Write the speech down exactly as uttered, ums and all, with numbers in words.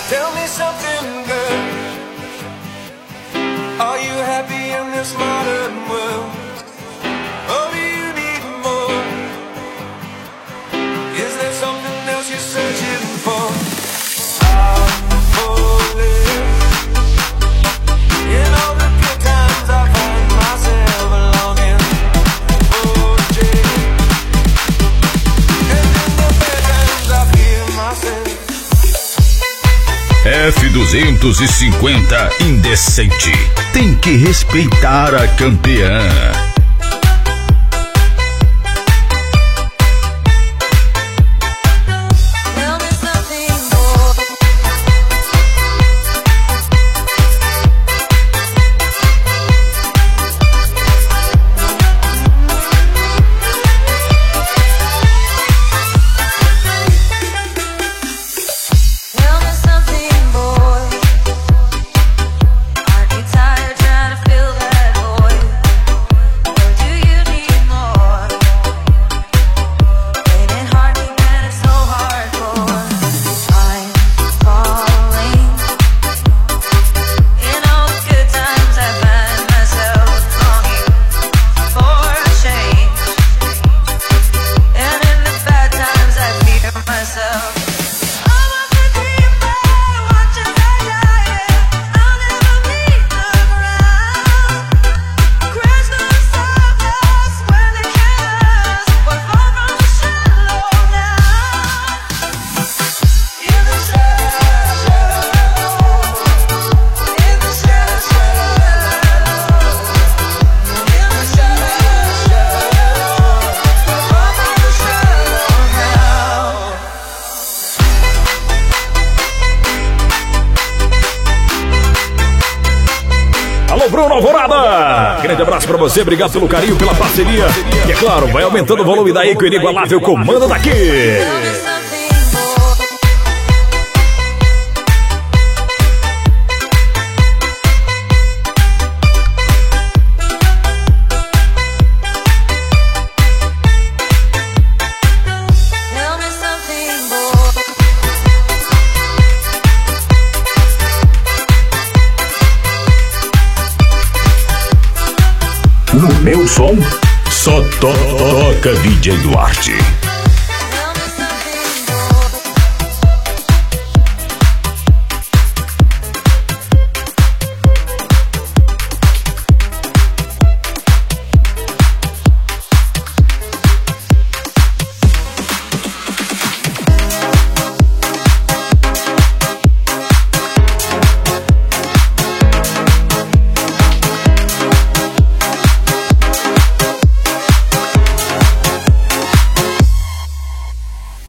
Tell me something, girl. Are you happy in this modern world? Or do you need more? Is there something else you're searching for? I'm falling. In all the good times I find myself longing for change. And in the bad times I feel myself. F duzentos e cinquenta Indecente. Tem que respeitar a campeã. Bruno Alvorada, grande abraço pra você, obrigado pelo carinho, pela parceria. E é claro, vai aumentando o volume daí que o inigualável comanda daqui. No meu som, só to toca D J Duarte.